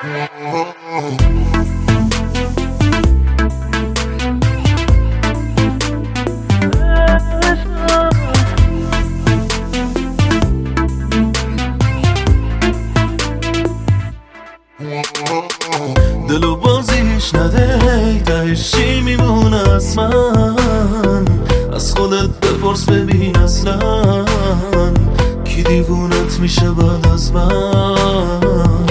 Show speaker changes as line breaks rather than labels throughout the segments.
دلو بازیش نده، تهش چی میمونه از من؟ از خودت بپرس ببین اصلا کی دیوونت میشه بعد از من؟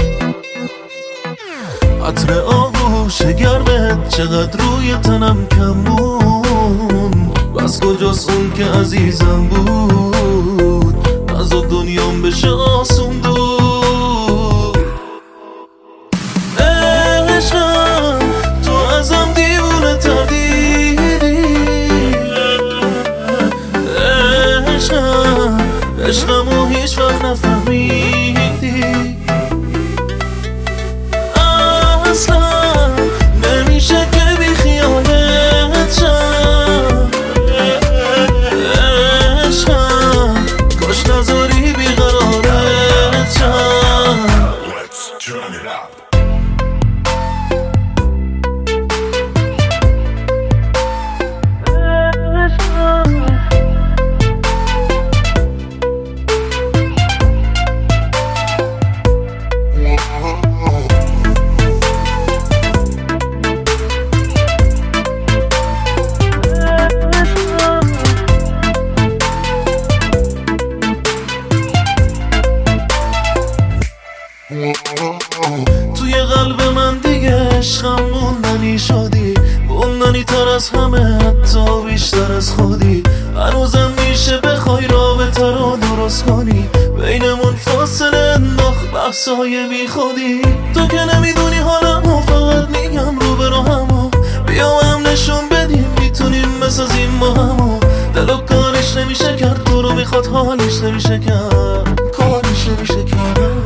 عطر آغوش گرمت چقدر روی تنم کمون، بس کجاست اون که عزیزم بود، از دنیام بشه آسون دور. عشقم تو ازم دیوونه تر دیدی، عشقمو هیچ وقت نفهمیدی، اصلا نمیشه که بی خیالت شم. عشقم کاش نذاری بیقرارت شم.
Let's turn it up.
توی قلب من دیگه عشقم موندنی شدی، موندنی تر از همه، حتی بیشتر از خودی. هنوزم میشه بخوای رابطه رو درست کنی، بینمون فاصله انداخت بحثای بی خودی. تو که نمیدونی حالمو، فقط میگم رو به راهمو، بیا هم نشون بدیم میتونیم بسازیم با همو. دلو کارش نمیشه کرد، تو رو میخواد حالش نمیشه کرد، کارش نمیشه کرد.